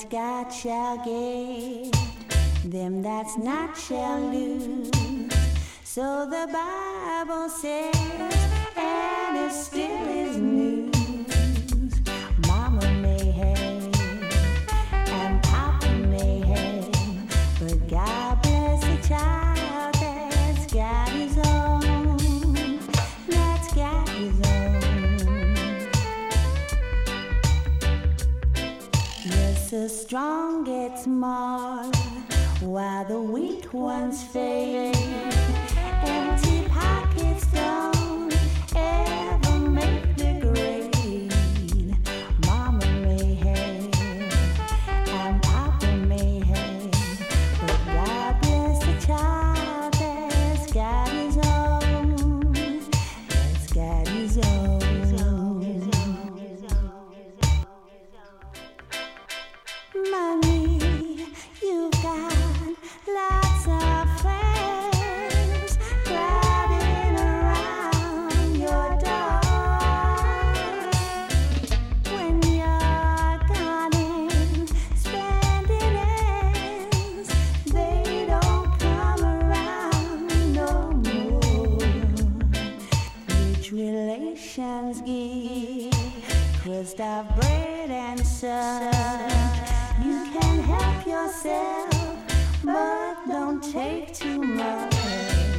got shall get, them that's not shall lose. So the Bible says, and it still is news. Mama may have, and Papa may have, but God bless the child that's got his own, that's got his own. Yes, the strong get smart, while the weak ones fade. Empty pockets don't ever make the grade. Mama may have, and Papa may have, but God bless the child that's got his own, that's got his own. Money, you've got lots of friends crowding around your door. When you're gone and spending ends, they don't come around no more. Rich relations give Christoph bread and such. You can help yourself, but don't take too much.